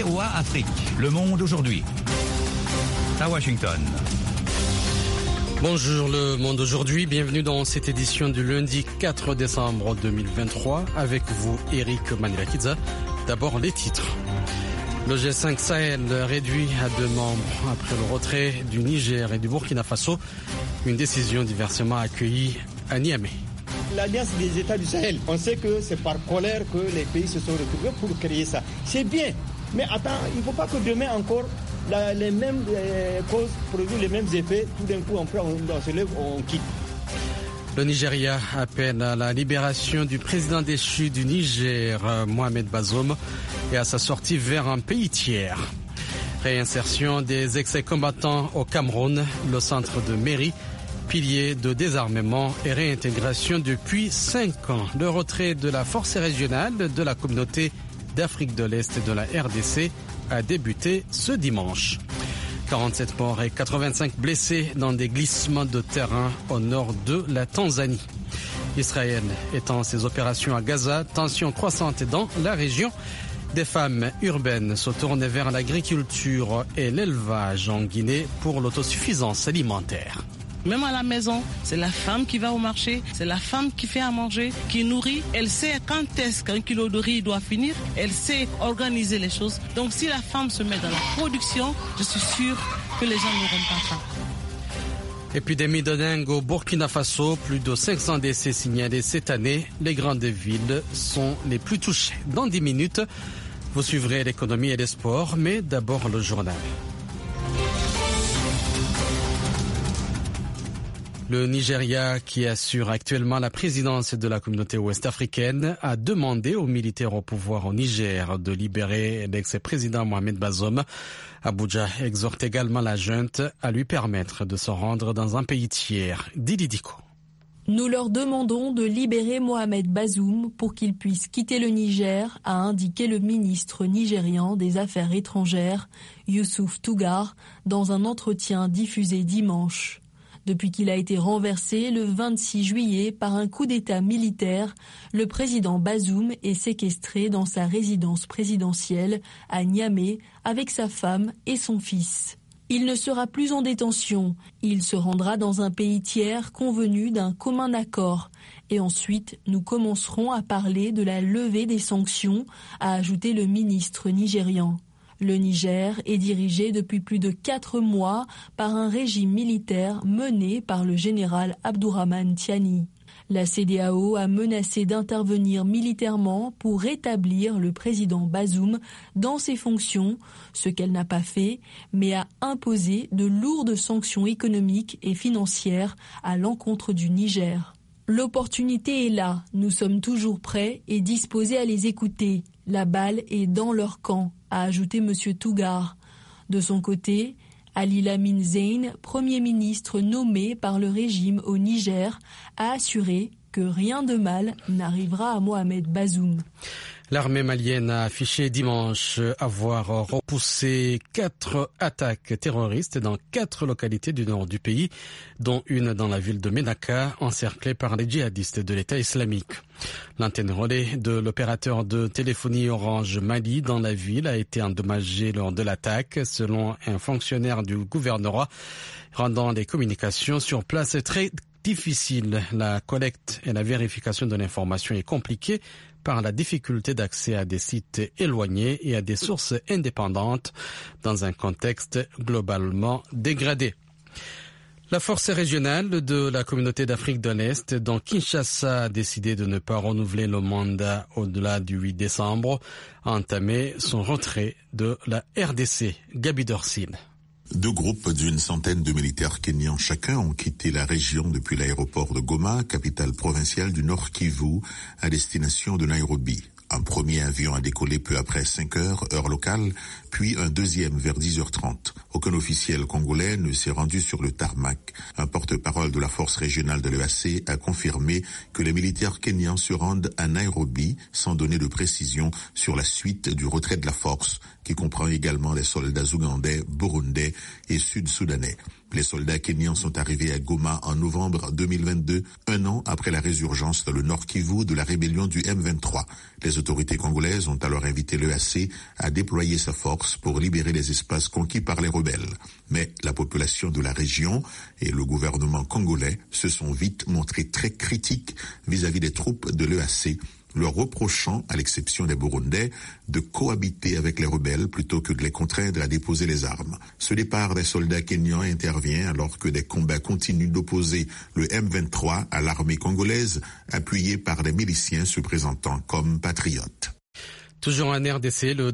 VOA Afrique. Le monde aujourd'hui. À Washington. Bonjour le monde aujourd'hui, bienvenue dans cette édition du lundi 4 décembre 2023. Avec vous, Eric Manilakidza. D'abord les titres. Le G5 Sahel réduit à 2 membres après le retrait du Niger et du Burkina Faso. Une décision diversement accueillie à Niamey. L'Alliance des États du Sahel, on sait que c'est par colère que les pays se sont retrouvés pour créer ça. C'est bien, mais attends, il ne faut pas que demain encore les mêmes causes produisent les mêmes effets. Tout d'un coup, on se lève, on quitte. Le Nigeria appelle à la libération du président déchu du Niger, Mohamed Bazoum, et à sa sortie vers un pays tiers. Réinsertion des ex-combattants au Cameroun, le centre de mairie, pilier de désarmement et réintégration depuis 5 ans. Le retrait de la force régionale de la communauté d'Afrique de l'Est de la RDC a débuté ce dimanche. 47 morts et 85 blessés dans des glissements de terrain au nord de la Tanzanie. Israël étend ses opérations à Gaza, tension croissante dans la région. Des femmes urbaines se tournent vers l'agriculture et l'élevage en Guinée pour l'autosuffisance alimentaire. Même à la maison, c'est la femme qui va au marché, c'est la femme qui fait à manger, qui nourrit. Elle sait quand est-ce qu'un kilo de riz doit finir, elle sait organiser les choses. Donc si la femme se met dans la production, je suis sûre que les gens n'auront pas faim. Épidémie de dengue au Burkina Faso, plus de 500 décès signalés cette année. Les grandes villes sont les plus touchées. Dans 10 minutes, vous suivrez l'économie et les sports, mais d'abord le journal. Le Nigeria, qui assure actuellement la présidence de la communauté ouest-africaine, a demandé aux militaires au pouvoir au Niger de libérer l'ex-président Mohamed Bazoum. Abuja exhorte également la junte à lui permettre de se rendre dans un pays tiers. Didi Diko. Nous leur demandons de libérer Mohamed Bazoum pour qu'il puisse quitter le Niger, a indiqué le ministre nigérian des Affaires étrangères, Youssouf Tougar, dans un entretien diffusé dimanche. Depuis qu'il a été renversé le 26 juillet par un coup d'État militaire, le président Bazoum est séquestré dans sa résidence présidentielle à Niamey avec sa femme et son fils. Il ne sera plus en détention, il se rendra dans un pays tiers convenu d'un commun accord. Et ensuite, nous commencerons à parler de la levée des sanctions, a ajouté le ministre nigérian. Le Niger est dirigé depuis plus de 4 mois par un régime militaire mené par le général Abdourahmane Tiani. La CEDEAO a menacé d'intervenir militairement pour rétablir le président Bazoum dans ses fonctions, ce qu'elle n'a pas fait, mais a imposé de lourdes sanctions économiques et financières à l'encontre du Niger. L'opportunité est là, nous sommes toujours prêts et disposés à les écouter. La balle est dans leur camp, a ajouté M. Tougar. De son côté, Ali Lamine Zein, Premier ministre nommé par le régime au Niger, a assuré que rien de mal n'arrivera à Mohamed Bazoum. L'armée malienne a affiché dimanche avoir repoussé 4 attaques terroristes dans 4 localités du nord du pays, dont une dans la ville de Ménaka, encerclée par les djihadistes de l'État islamique. L'antenne relais de l'opérateur de téléphonie Orange Mali dans la ville a été endommagée lors de l'attaque, selon un fonctionnaire du gouvernorat, rendant les communications sur place très difficiles. La collecte et la vérification de l'information est compliquée par la difficulté d'accès à des sites éloignés et à des sources indépendantes dans un contexte globalement dégradé. La force régionale de la communauté d'Afrique de l'Est, dont Kinshasa a décidé de ne pas renouveler le mandat au-delà du 8 décembre, a entamé son retrait de la RDC. Gabi Dorsine. 2 groupes d'une centaine de militaires kenyans chacun ont quitté la région depuis l'aéroport de Goma, capitale provinciale du Nord Kivu, à destination de Nairobi. Un premier avion a décollé peu après 5 heures, heure locale, puis un deuxième vers 10h30. Aucun officiel congolais ne s'est rendu sur le tarmac. Un porte-parole de la force régionale de l'EAC a confirmé que les militaires kenyans se rendent à Nairobi sans donner de précision sur la suite du retrait de la force, qui comprend également les soldats ougandais, burundais et sud-soudanais. Les soldats kenyans sont arrivés à Goma en novembre 2022, un an après la résurgence dans le Nord Kivu de la rébellion du M23. Les autorités congolaises ont alors invité l'EAC à déployer sa force pour libérer les espaces conquis par les rebelles. Mais la population de la région et le gouvernement congolais se sont vite montrés très critiques vis-à-vis des troupes de l'EAC, leur reprochant, à l'exception des Burundais, de cohabiter avec les rebelles plutôt que de les contraindre à déposer les armes. Ce départ des soldats kenyans intervient alors que des combats continuent d'opposer le M23 à l'armée congolaise, appuyée par des miliciens se présentant comme patriotes. Toujours en RDC, le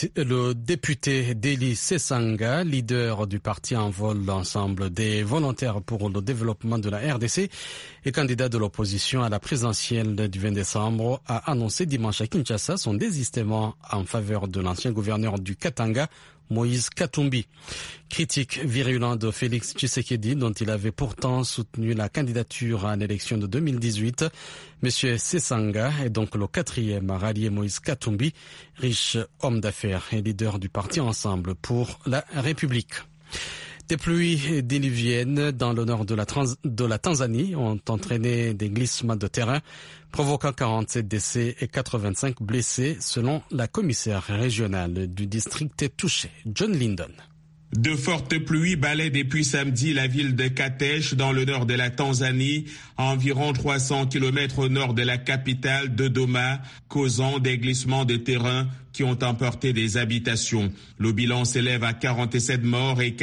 député Deli Sesanga, leader du parti Envol, l'ensemble des volontaires pour le développement de la RDC et candidat de l'opposition à la présidentielle du 20 décembre, a annoncé dimanche à Kinshasa son désistement en faveur de l'ancien gouverneur du Katanga, Moïse Katumbi. Critique virulent de Félix Tshisekedi, dont il avait pourtant soutenu la candidature à l'élection de 2018. Monsieur Sesanga est donc le 4e à rallier Moïse Katumbi, riche homme d'affaires et leader du parti Ensemble pour la République. Des pluies diluviennes dans le nord de la Tanzanie ont entraîné des glissements de terrain, provoquant 47 décès et 85 blessés, selon la commissaire régionale du district touché, John Lyndon. De fortes pluies balaient depuis samedi la ville de Katesh dans le nord de la Tanzanie, à environ 300 km au nord de la capitale Dodoma, causant des glissements de terrain qui ont emporté des habitations. Le bilan s'élève à 47 morts et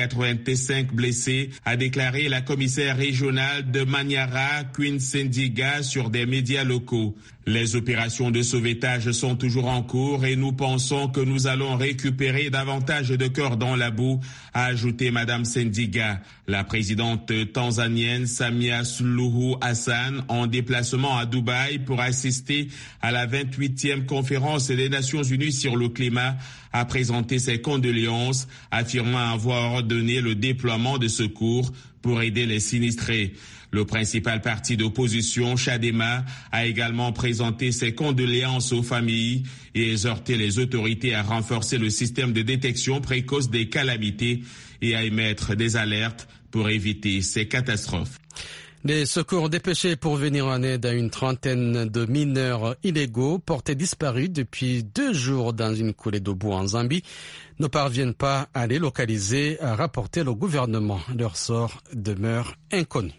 85 blessés, a déclaré la commissaire régionale de Manyara, Queen Sendiga, sur des médias locaux. Les opérations de sauvetage sont toujours en cours et nous pensons que nous allons récupérer davantage de corps dans la boue, a ajouté Madame Sendiga. La présidente tanzanienne Samia Suluhu Hassan, en déplacement à Dubaï pour assister à la 28e conférence des Nations Unies sur le climat, a présenté ses condoléances, affirmant avoir ordonné le déploiement de secours pour aider les sinistrés. Le principal parti d'opposition, Chadema, a également présenté ses condoléances aux familles et exhorté les autorités à renforcer le système de détection précoce des calamités et à émettre des alertes pour éviter ces catastrophes. Les secours dépêchés pour venir en aide à une trentaine de mineurs illégaux portés disparus depuis 2 jours dans une coulée de boue en Zambie ne parviennent pas à les localiser, a rapporté le gouvernement. Leur sort demeure inconnu.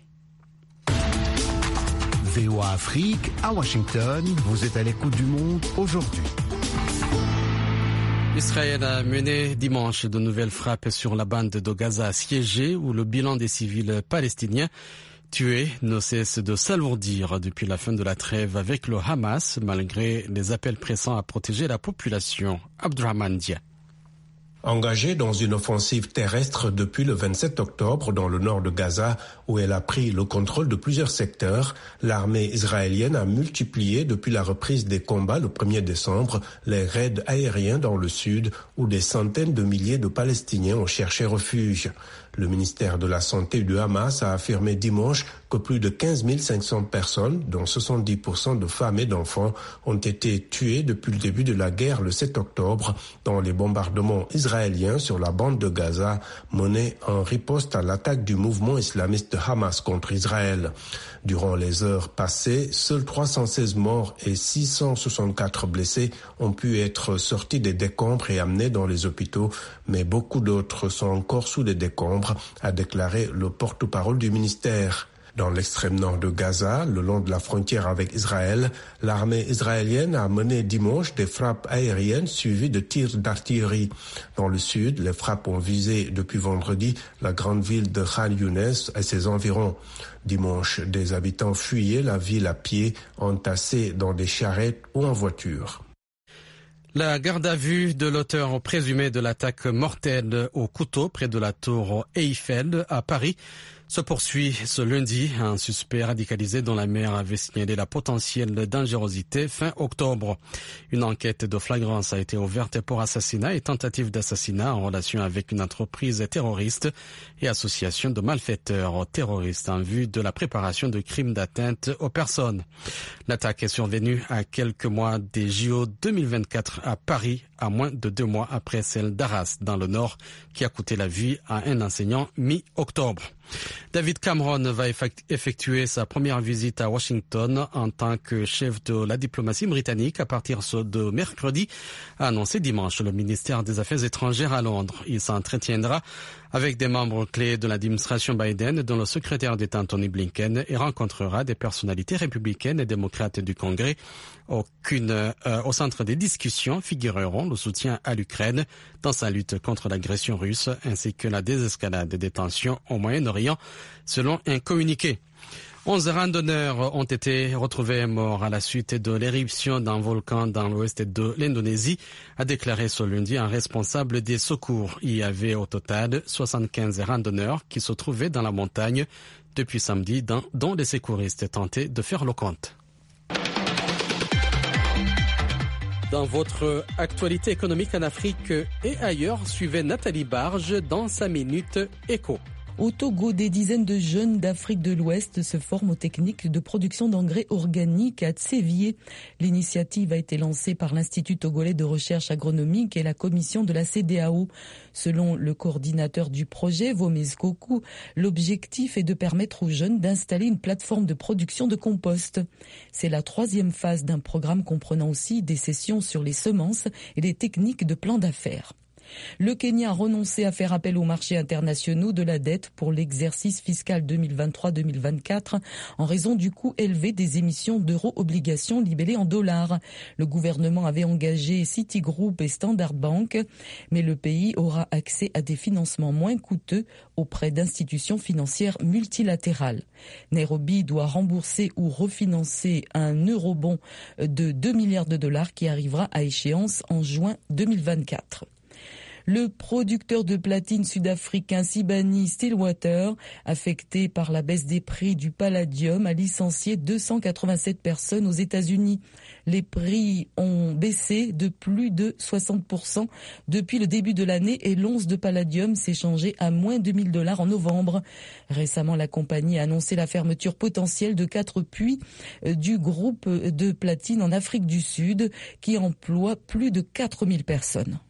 VOA Afrique, à Washington, vous êtes à l'écoute du monde aujourd'hui. Israël a mené dimanche de nouvelles frappes sur la bande de Gaza assiégée où le bilan des civils palestiniens tués ne cesse de s'alourdir depuis la fin de la trêve avec le Hamas, malgré les appels pressants à protéger la population. Abdurrahman Dia. Engagée dans une offensive terrestre depuis le 27 octobre dans le nord de Gaza, où elle a pris le contrôle de plusieurs secteurs, l'armée israélienne a multiplié depuis la reprise des combats le 1er décembre les raids aériens dans le sud, où des centaines de milliers de Palestiniens ont cherché refuge. Le ministère de la Santé du Hamas a affirmé dimanche que plus de 15 500 personnes, dont 70% de femmes et d'enfants, ont été tuées depuis le début de la guerre le 7 octobre dans les bombardements israéliens sur la bande de Gaza menés en riposte à l'attaque du mouvement islamiste Hamas contre Israël. Durant les heures passées, seuls 316 morts et 664 blessés ont pu être sortis des décombres et amenés dans les hôpitaux, mais beaucoup d'autres sont encore sous les décombres, a déclaré le porte-parole du ministère. Dans l'extrême nord de Gaza, le long de la frontière avec Israël, l'armée israélienne a mené dimanche des frappes aériennes suivies de tirs d'artillerie. Dans le sud, les frappes ont visé depuis vendredi la grande ville de Khan Younes et ses environs. Dimanche, des habitants fuyaient la ville à pied, entassés dans des charrettes ou en voiture. La garde à vue de l'auteur présumé de l'attaque mortelle au couteau près de la tour Eiffel à Paris se poursuit ce lundi. Un suspect radicalisé dont la mère avait signalé la potentielle dangerosité fin octobre. Une enquête de flagrance a été ouverte pour assassinat et tentative d'assassinat en relation avec une entreprise terroriste et association de malfaiteurs terroristes en vue de la préparation de crimes d'atteinte aux personnes. L'attaque est survenue à quelques mois des JO 2024 à Paris, à moins de 2 mois après celle d'Arras dans le Nord, qui a coûté la vie à un enseignant mi-octobre. David Cameron va effectuer sa première visite à Washington en tant que chef de la diplomatie britannique à partir de mercredi, a annoncé dimanche le ministère des Affaires étrangères à Londres. Il s'entretiendra avec des membres clés de l'administration Biden, dont le secrétaire d'État Anthony Blinken, et rencontrera des personnalités républicaines et démocrates du Congrès. Au centre des discussions figureront le soutien à l'Ukraine dans sa lutte contre l'agression russe ainsi que la désescalade des tensions au Moyen-Orient, selon un communiqué. 11 randonneurs ont été retrouvés morts à la suite de l'éruption d'un volcan dans l'ouest de l'Indonésie, a déclaré ce lundi un responsable des secours. Il y avait au total 75 randonneurs qui se trouvaient dans la montagne depuis samedi, dont les secouristes tentaient de faire le compte. Dans votre actualité économique en Afrique et ailleurs, suivez Nathalie Barge dans sa Minute Éco. Au Togo, des dizaines de jeunes d'Afrique de l'Ouest se forment aux techniques de production d'engrais organiques à Tsévié. L'initiative a été lancée par l'Institut togolais de recherche agronomique et la commission de la CEDEAO. Selon le coordinateur du projet, Vomez Koku, l'objectif est de permettre aux jeunes d'installer une plateforme de production de compost. C'est la 3e phase d'un programme comprenant aussi des sessions sur les semences et les techniques de plan d'affaires. Le Kenya a renoncé à faire appel aux marchés internationaux de la dette pour l'exercice fiscal 2023-2024 en raison du coût élevé des émissions d'euro-obligations libellées en dollars. Le gouvernement avait engagé Citigroup et Standard Bank, mais le pays aura accès à des financements moins coûteux auprès d'institutions financières multilatérales. Nairobi doit rembourser ou refinancer un eurobond de 2 milliards de dollars qui arrivera à échéance en juin 2024. Le producteur de platine sud-africain Sibanye Stillwater, affecté par la baisse des prix du palladium, a licencié 287 personnes aux États-Unis. Les prix ont baissé de plus de 60% depuis le début de l'année et l'once de palladium s'est changé à moins de $1 000 en novembre. Récemment, la compagnie a annoncé la fermeture potentielle de 4 puits du groupe de platine en Afrique du Sud qui emploie plus de 4000 personnes.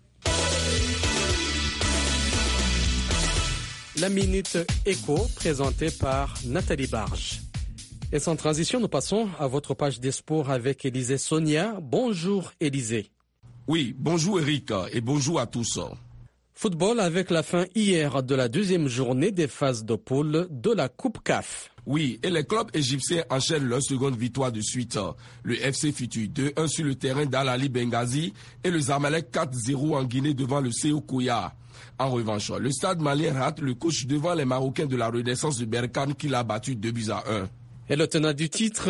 La Minute Éco, présentée par Nathalie Barge. Et sans transition, nous passons à votre page des sports avec Élisée Sonia. Bonjour Élisée. Oui, bonjour Eric et bonjour à tous. Football avec la fin hier de la 2e journée des phases de poule de la Coupe CAF. Oui, et les clubs égyptiens enchaînent leur seconde victoire de suite. Le FC Futur 2-1 sur le terrain d'Al-Ali Benghazi et le Zamalek 4-0 en Guinée devant le CO Koya. En revanche, le stade malien rate le coach devant les Marocains de la Renaissance de Berkane qui l'a battu 2-1. Et le tenant du titre,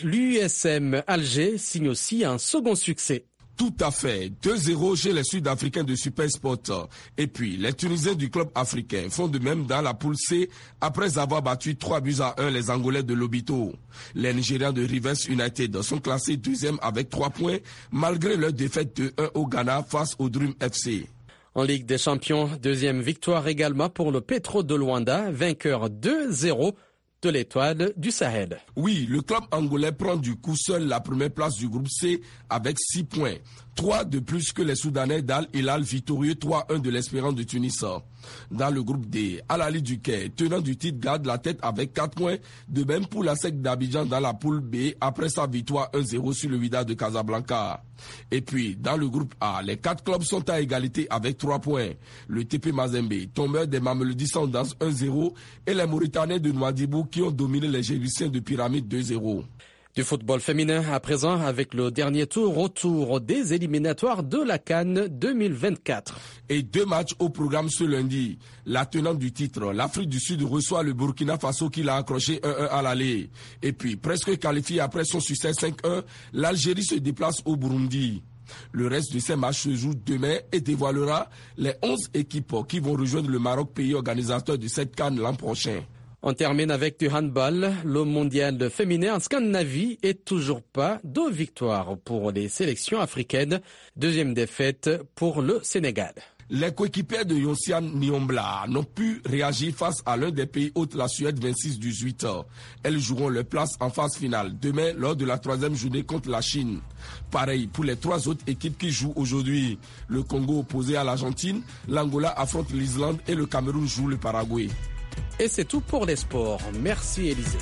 l'USM Alger, signe aussi un second succès. Tout à fait. 2-0 chez les Sud-Africains de Supersport. Et puis, les Tunisiens du club africain font de même dans la poule C après avoir battu 3-1 les Angolais de Lobito. Les Nigérians de Rivers United sont classés 2e avec 3 points malgré leur défaite de 1 au Ghana face au Dream FC. En Ligue des Champions, 2e victoire également pour le Petro de Luanda, vainqueur 2-0 de l'Étoile du Sahel. Oui, le club angolais prend du coup seul la première place du groupe C avec 6 points. 3 de plus que les Soudanais d'Al Hilal victorieux 3-1 de l'Espérance de Tunis. Dans le groupe D, Al-Ali du Caire, tenant du titre, garde la tête avec 4 points. De même pour la SEC d'Abidjan dans la poule B après sa victoire 1-0 sur le Wydad de Casablanca. Et puis, dans le groupe A, les 4 clubs sont à égalité avec 3 points. Le TP Mazembe, tombeur des Mamelodi Sundowns 1-0 et les Mauritaniens de Nouadhibou qui ont dominé les Géviciens de Pyramide 2-0. Du football féminin à présent avec le dernier tour retour des éliminatoires de la CAN 2024. Et 2 matchs au programme ce lundi. La tenante du titre, l'Afrique du Sud reçoit le Burkina Faso qui l'a accroché 1-1 à l'aller. Et puis, presque qualifié après son succès 5-1, l'Algérie se déplace au Burundi. Le reste de ces matchs se joue demain et dévoilera les 11 équipes qui vont rejoindre le Maroc, pays organisateur de cette CAN l'an prochain. On termine avec du handball. Le mondial féminin en Scandinavie est toujours pas 2 victoires pour les sélections africaines. 2e défaite pour le Sénégal. Les coéquipiers de Yossian Nyombla n'ont pu réagir face à l'un des pays hôtes, la Suède 26-18. Elles joueront leur place en phase finale demain lors de la 3e journée contre la Chine. Pareil pour les 3 autres équipes qui jouent aujourd'hui. Le Congo opposé à l'Argentine, l'Angola affronte l'Islande et le Cameroun joue le Paraguay. Et c'est tout pour les sports. Merci Élisée.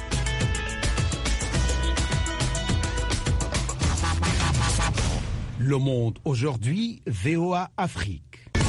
Le Monde aujourd'hui, VOA Afrique.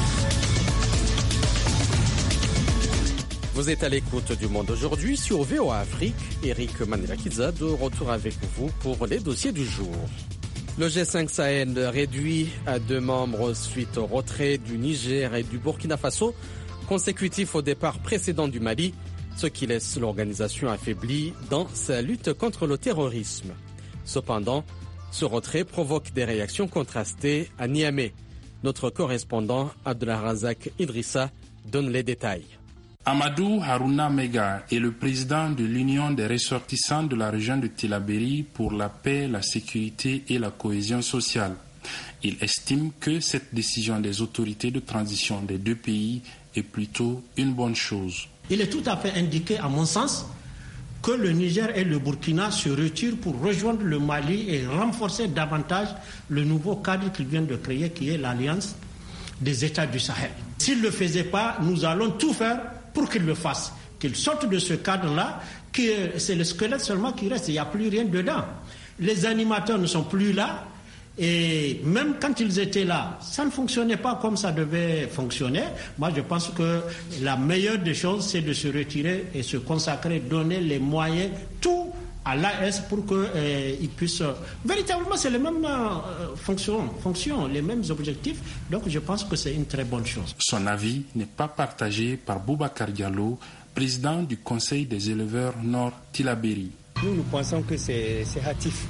Vous êtes à l'écoute du Monde aujourd'hui sur VOA Afrique. Eric Manelakiza de retour avec vous pour les dossiers du jour. Le G5 Sahel réduit à 2 membres suite au retrait du Niger et du Burkina Faso, consécutif au départ précédent du Mali, ce qui laisse l'organisation affaiblie dans sa lutte contre le terrorisme. Cependant, ce retrait provoque des réactions contrastées à Niamey. Notre correspondant Abdelrazak Idrissa donne les détails. Amadou Harouna Mega est le président de l'Union des ressortissants de la région de Tillabéri pour la paix, la sécurité et la cohésion sociale. Il estime que cette décision des autorités de transition des 2 pays est plutôt une bonne chose. Il est tout à fait indiqué, à mon sens, que le Niger et le Burkina se retirent pour rejoindre le Mali et renforcer davantage le nouveau cadre qu'ils viennent de créer, qui est l'Alliance des États du Sahel. S'ils ne le faisaient pas, nous allons tout faire pour qu'ils le fassent, qu'ils sortent de ce cadre-là, c'est le squelette seulement qui reste, il n'y a plus rien dedans. Les animateurs ne sont plus là, et même quand ils étaient là, ça ne fonctionnait pas comme ça devait fonctionner. Moi, je pense que la meilleure des choses, c'est de se retirer et se consacrer, donner les moyens, tout à l'AS pour qu'ils puissent... Véritablement, c'est les mêmes fonctions, les mêmes objectifs. Donc, je pense que c'est une très bonne chose. Son avis n'est pas partagé par Boubacar Diallo, président du Conseil des éleveurs Nord Tillabéri. Nous pensons que c'est hâtif.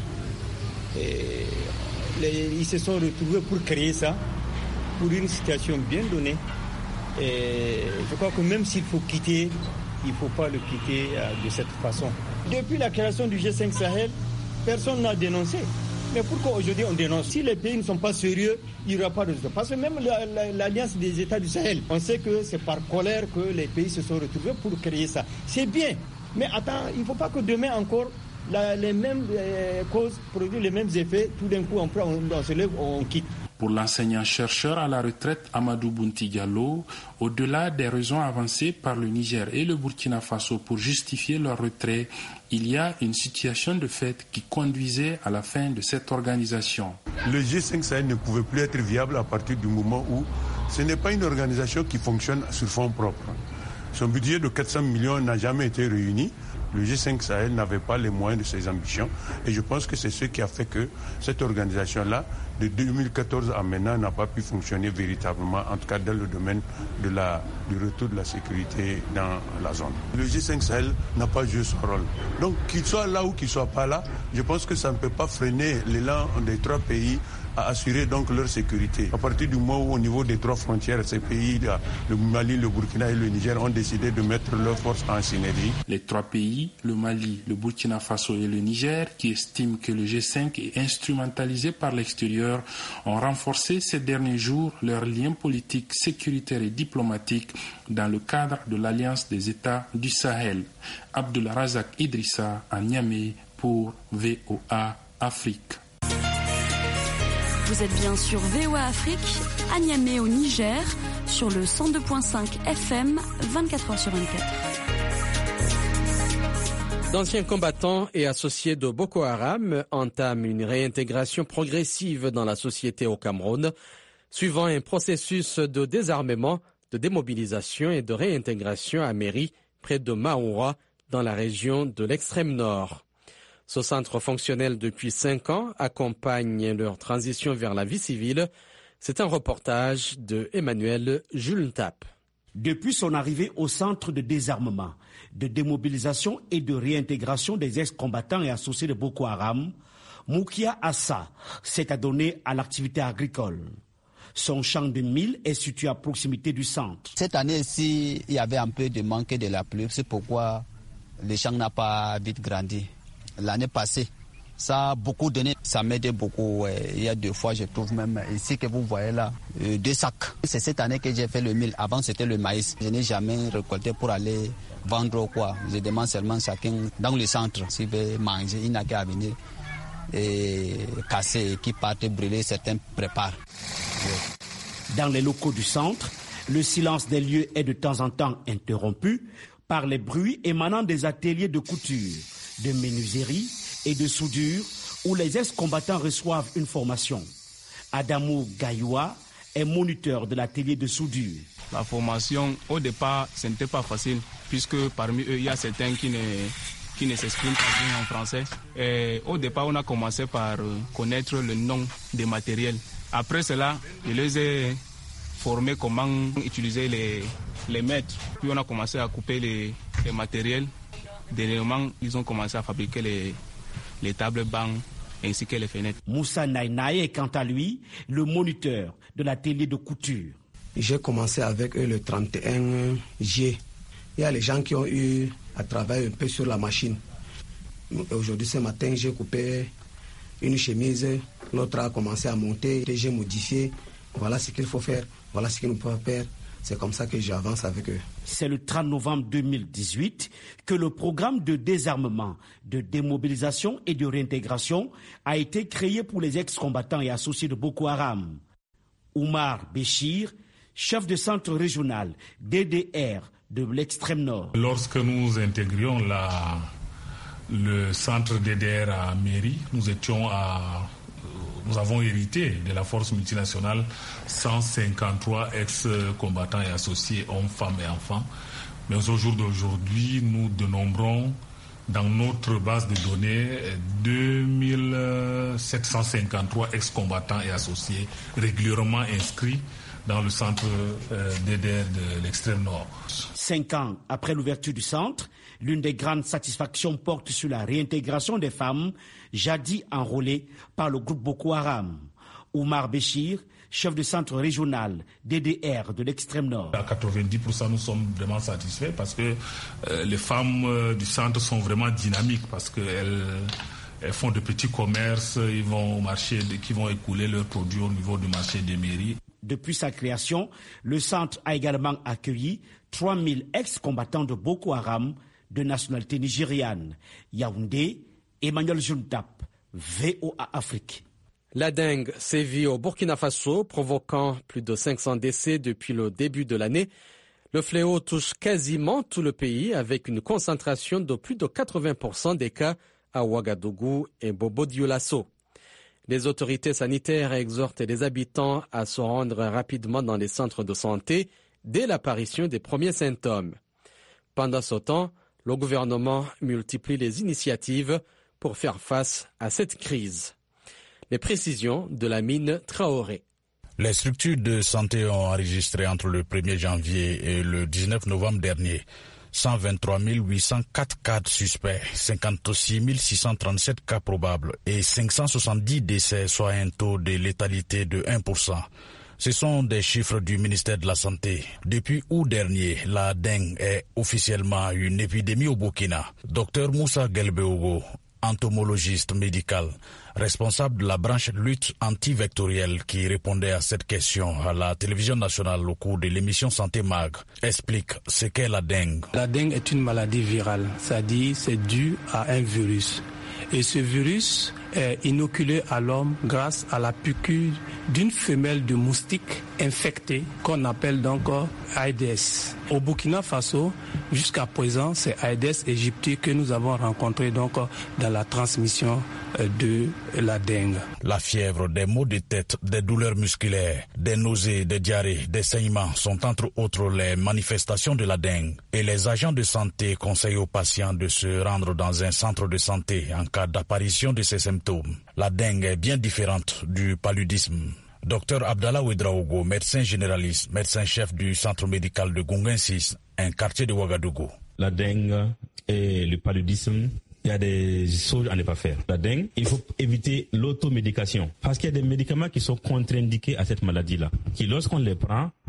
Ils se sont retrouvés pour créer ça, pour une situation bien donnée. Et je crois que même s'il faut quitter, il ne faut pas le quitter de cette façon. Depuis la création du G5 Sahel, personne n'a dénoncé. Mais pourquoi aujourd'hui on dénonce? Si les pays ne sont pas sérieux, il n'y aura pas de résultat. Parce que même l'Alliance des États du Sahel, on sait que c'est par colère que les pays se sont retrouvés pour créer ça. C'est bien, mais attends, il ne faut pas que demain encore les mêmes causes produisent les mêmes effets. Tout d'un coup, on se lève, on quitte. Pour l'enseignant-chercheur à la retraite Amadou Bounti Diallo, au-delà des raisons avancées par le Niger et le Burkina Faso pour justifier leur retrait, il y a une situation de fait qui conduisait à la fin de cette organisation. Le G5 Sahel ne pouvait plus être viable à partir du moment où ce n'est pas une organisation qui fonctionne sur fonds propres. Son budget de 400 millions n'a jamais été réuni. Le G5 Sahel n'avait pas les moyens de ses ambitions et je pense que c'est ce qui a fait que cette organisation-là, de 2014 à maintenant, n'a pas pu fonctionner véritablement, en tout cas dans le domaine du retour de la sécurité dans la zone. Le G5 Sahel n'a pas joué son rôle. Donc qu'il soit là ou qu'il ne soit pas là, je pense que ça ne peut pas freiner l'élan des 3 pays à assurer donc leur sécurité. À partir du moment où au niveau des 3 frontières, ces pays, le Mali, le Burkina et le Niger, ont décidé de mettre leurs forces en synergie. Les 3 pays, le Mali, le Burkina Faso et le Niger, qui estiment que le G5 est instrumentalisé par l'extérieur, ont renforcé ces derniers jours leurs liens politiques, sécuritaires et diplomatiques dans le cadre de l'Alliance des États du Sahel. Abdelrazak Idrissa à Niamey pour VOA Afrique. Vous êtes bien sur VOA Afrique, à Niamey au Niger, sur le 102.5 FM, 24h sur 24. D'anciens combattants et associés de Boko Haram entament une réintégration progressive dans la société au Cameroun, suivant un processus de désarmement, de démobilisation et de réintégration à Méry, près de Maoura, dans la région de l'extrême nord. Ce centre fonctionnel depuis 5 ans accompagne leur transition vers la vie civile. C'est un reportage de Emmanuel Jultap. Depuis son arrivée au centre de désarmement, de démobilisation et de réintégration des ex-combattants et associés de Boko Haram, Moukia Assa s'est adonné à l'activité agricole. Son champ de mil est situé à proximité du centre. Cette année-ci, il y avait un peu de manque de la pluie, c'est pourquoi le champ n'a pas vite grandi. L'année passée, ça a beaucoup donné, ça m'aide beaucoup. Il y a 2 fois, je trouve même ici que vous voyez là, 2 sacs. C'est cette année que j'ai fait le mil. Avant, c'était le maïs. Je n'ai jamais récolté pour aller vendre ou quoi. Je demande seulement chacun dans le centre s'il veut manger. Il n'a qu'à venir et casser, qui partent brûler, certains préparent. Dans les locaux du centre, le silence des lieux est de temps en temps interrompu par les bruits émanant des ateliers de couture, de menuiserie et de soudure où les ex-combattants reçoivent une formation. Adamou Gayoua est moniteur de l'atelier de soudure. La formation, au départ, ce n'était pas facile, puisque parmi eux, il y a certains qui ne s'expriment pas bien en français. Et au départ, on a commencé par connaître le nom des matériels. Après cela, je les ai formés comment utiliser les mètres. Puis on a commencé à couper les matériels. Dernièrement, ils ont commencé à fabriquer les tables bancs ainsi que les fenêtres. Moussa Naïnaï est quant à lui le moniteur de l'atelier de couture. J'ai commencé avec eux le 31 juillet. Il y a les gens qui ont eu à travailler un peu sur la machine. Aujourd'hui, ce matin, j'ai coupé une chemise. L'autre a commencé à monter. J'ai modifié. Voilà ce qu'il faut faire. Voilà ce qu'il ne peut pas faire. C'est comme ça que j'avance avec eux. C'est le 30 novembre 2018 que le programme de désarmement, de démobilisation et de réintégration a été créé pour les ex-combattants et associés de Boko Haram. Oumar Béchir, chef de centre régional DDR de l'extrême nord. Lorsque nous intégrions le centre DDR à Méry, nous avons hérité de la force multinationale 153 ex-combattants et associés, hommes, femmes et enfants. Mais au jour d'aujourd'hui, nous dénombrons dans notre base de données 2753 ex-combattants et associés régulièrement inscrits dans le centre DDR de l'extrême nord. 5 ans après l'ouverture du centre, l'une des grandes satisfactions porte sur la réintégration des femmes jadis enrôlées par le groupe Boko Haram. Oumar Béchir, chef de centre régional DDR de l'extrême nord. À 90%, nous sommes vraiment satisfaits parce que les femmes du centre sont vraiment dynamiques parce qu'elles font de petits commerces, ils vont au marché, qui vont écouler leurs produits au niveau du marché des mairies. Depuis sa création, le centre a également accueilli 3000 ex-combattants de Boko Haram de nationalité nigériane. Yaoundé, Emmanuel Juntap, VOA Afrique. La dengue sévit au Burkina Faso, provoquant plus de 500 décès depuis le début de l'année. Le fléau touche quasiment tout le pays avec une concentration de plus de 80% des cas à Ouagadougou et Bobo-Dioulasso. Les autorités sanitaires exhortent les habitants à se rendre rapidement dans les centres de santé dès l'apparition des premiers symptômes. Pendant ce temps, le gouvernement multiplie les initiatives pour faire face à cette crise. Les précisions de la mine Traoré. Les structures de santé ont enregistré entre le 1er janvier et le 19 novembre dernier 123 804 cas suspects, 56 637 cas probables et 570 décès, soit un taux de létalité de 1%. Ce sont des chiffres du ministère de la Santé. Depuis août dernier, la dengue est officiellement une épidémie au Burkina. Dr Moussa Gelbeogo, entomologiste médical, responsable de la branche lutte antivectorielle qui répondait à cette question à la télévision nationale au cours de l'émission Santé Mag, explique ce qu'est la dengue. La dengue est une maladie virale, c'est-à-dire c'est dû à un virus. Et ce virus est inoculé à l'homme grâce à la piqûre d'une femelle de moustique infectée qu'on appelle donc Aedes. Au Burkina Faso, jusqu'à présent, c'est Aedes aegypti que nous avons rencontré donc dans la transmission de la dengue. La fièvre, des maux de tête, des douleurs musculaires, des nausées, des diarrhées, des saignements sont entre autres les manifestations de la dengue. Et les agents de santé conseillent aux patients de se rendre dans un centre de santé en cas d'apparition de ces symptômes. La dengue est bien différente du paludisme. Dr Abdallah Ouedraogo, médecin généraliste, médecin-chef du centre médical de Gungensis, un quartier de Ouagadougou. La dengue et le paludisme, il y a des choses à ne pas faire. La dengue, il faut éviter l'automédication parce qu'il y a des médicaments qui sont contre-indiqués à cette maladie-là, qui lorsqu'on les prend,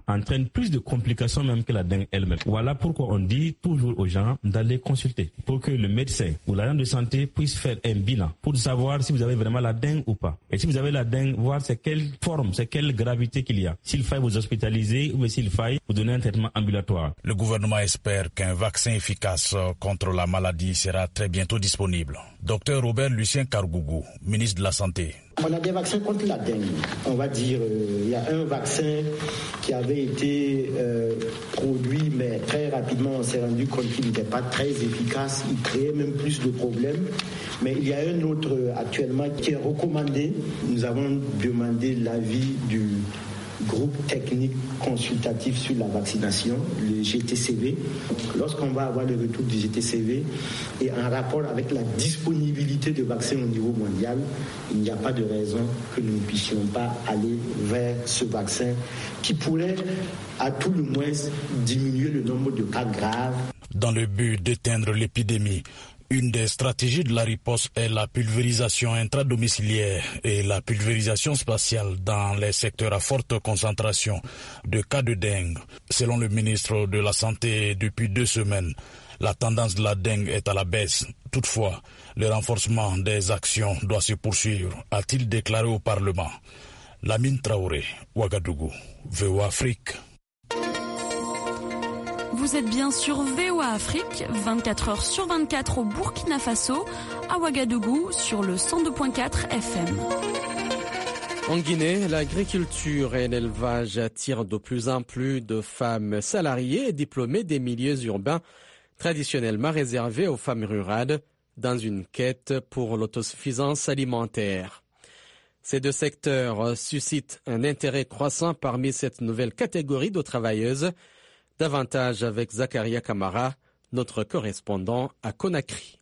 entraîne plus de complications même que la dengue elle-même. Voilà pourquoi on dit toujours aux gens d'aller consulter pour que le médecin ou l'agent de santé puisse faire un bilan pour savoir si vous avez vraiment la dengue ou pas. Et si vous avez la dengue, voir c'est quelle forme, c'est quelle gravité qu'il y a. S'il faille vous hospitaliser ou s'il faille vous donner un traitement ambulatoire. Le gouvernement espère qu'un vaccin efficace contre la maladie sera très bientôt disponible. Docteur Robert Lucien Kargougou, ministre de la Santé. On a des vaccins contre la dengue. On va dire, il y a un vaccin qui avait été produit, mais très rapidement, on s'est rendu compte qu'il n'était pas très efficace. Il créait même plus de problèmes. Mais il y a un autre actuellement qui est recommandé. Nous avons demandé l'avis du groupe technique consultatif sur la vaccination, le GTCV. Lorsqu'on va avoir le retour du GTCV et en rapport avec la disponibilité de vaccins au niveau mondial, il n'y a pas de raison que nous ne puissions pas aller vers ce vaccin qui pourrait à tout le moins diminuer le nombre de cas graves. Dans le but d'éteindre l'épidémie, une des stratégies de la riposte est la pulvérisation intradomiciliaire et la pulvérisation spatiale dans les secteurs à forte concentration de cas de dengue. Selon le ministre de la Santé, depuis 2 semaines, la tendance de la dengue est à la baisse. Toutefois, le renforcement des actions doit se poursuivre, a-t-il déclaré au Parlement. Lamine Traoré, Ouagadougou, VOA Afrique. Vous êtes bien sur VOA Afrique, 24 heures sur 24 au Burkina Faso, à Ouagadougou, sur le 102.4 FM. En Guinée, l'agriculture et l'élevage attirent de plus en plus de femmes salariées et diplômées des milieux urbains traditionnellement réservés aux femmes rurales dans une quête pour l'autosuffisance alimentaire. Ces 2 secteurs suscitent un intérêt croissant parmi cette nouvelle catégorie de travailleuses. Davantage avec Zakaria Kamara, notre correspondant à Conakry.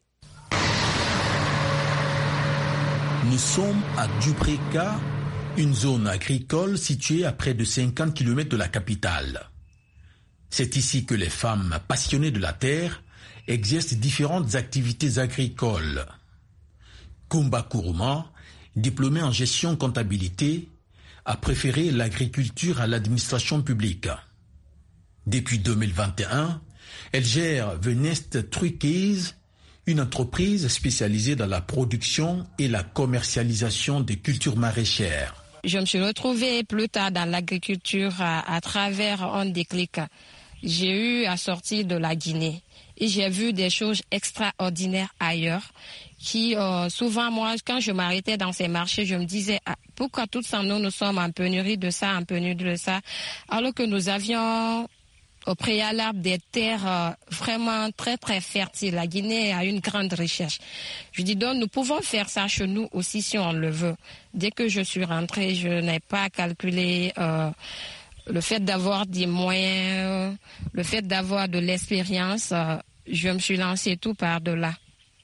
Nous sommes à Dubreka, une zone agricole située à près de 50 km de la capitale. C'est ici que les femmes passionnées de la terre exercent différentes activités agricoles. Kumba Kourouma, diplômée en gestion comptabilité, a préféré l'agriculture à l'administration publique. Depuis 2021, elle gère The Nest Truckies, une entreprise spécialisée dans la production et la commercialisation des cultures maraîchères. Je me suis retrouvée plus tard dans l'agriculture à travers un déclic. J'ai eu à sortir de la Guinée et j'ai vu des choses extraordinaires ailleurs qui, souvent, moi, quand je m'arrêtais dans ces marchés, je me disais pourquoi tous nous sommes en pénurie de ça, en pénurie de ça, alors que nous avions au préalable des terres vraiment très très fertiles. La Guinée a une grande recherche. Je dis donc nous pouvons faire ça chez nous aussi si on le veut. Dès que je suis rentrée, je n'ai pas calculé le fait d'avoir des moyens, le fait d'avoir de l'expérience. Je me suis lancée tout par-delà.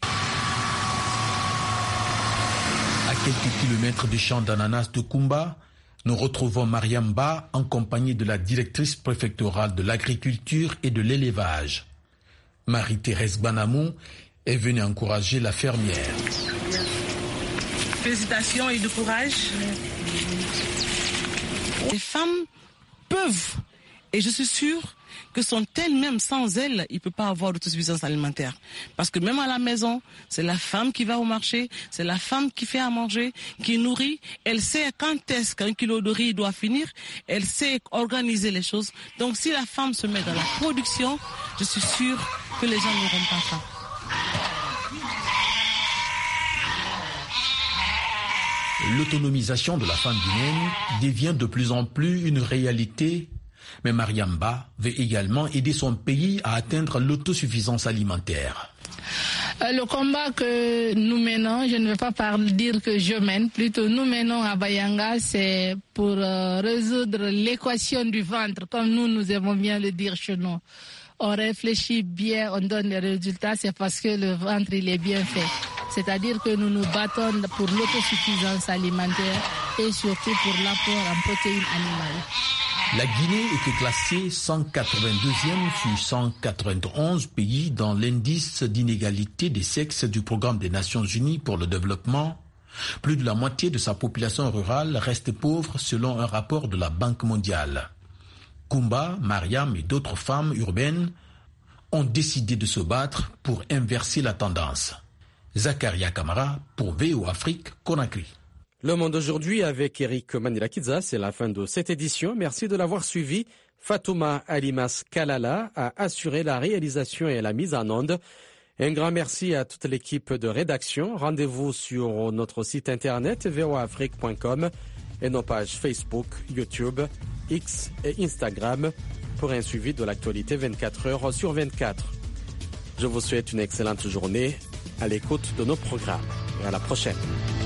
À quelques kilomètres du champ d'ananas de Kumba, nous retrouvons Mariam Ba en compagnie de la directrice préfectorale de l'agriculture et de l'élevage. Marie-Thérèse Banamou est venue encourager la fermière. Félicitations et de courage. Les femmes peuvent, et je suis sûre que sont elles-mêmes, sans elles, il ne peut pas avoir d'autosuffisance alimentaire. Parce que même à la maison, c'est la femme qui va au marché, c'est la femme qui fait à manger, qui nourrit. Elle sait quand est-ce qu'un kilo de riz doit finir, elle sait organiser les choses. Donc si la femme se met dans la production, je suis sûre que les gens n'auront pas faim. L'autonomisation de la femme guinéenne devient de plus en plus une réalité. Mais Mariam Ba veut également aider son pays à atteindre l'autosuffisance alimentaire. Le combat que nous menons, je ne vais pas dire que je mène, plutôt nous menons à Bayanga, c'est pour résoudre l'équation du ventre, comme nous aimons bien le dire chez nous. On réfléchit bien, on donne les résultats, c'est parce que le ventre il est bien fait. C'est-à-dire que nous nous battons pour l'autosuffisance alimentaire et surtout pour l'apport en protéines animales. La Guinée était classée 182e sur 191 pays dans l'indice d'inégalité des sexes du Programme des Nations Unies pour le développement. Plus de la moitié de sa population rurale reste pauvre selon un rapport de la Banque mondiale. Kumba, Mariam et d'autres femmes urbaines ont décidé de se battre pour inverser la tendance. Zakaria Kamara pour VOA Afrique, Conakry. Le Monde aujourd'hui avec Eric Manilakidza, c'est la fin de cette édition. Merci de l'avoir suivi. Fatouma Alimas Kalala a assuré la réalisation et la mise en onde. Un grand merci à toute l'équipe de rédaction. Rendez-vous sur notre site internet voaafrique.com et nos pages Facebook, YouTube, X et Instagram pour un suivi de l'actualité 24 heures sur 24. Je vous souhaite une excellente journée à l'écoute de nos programmes et à la prochaine.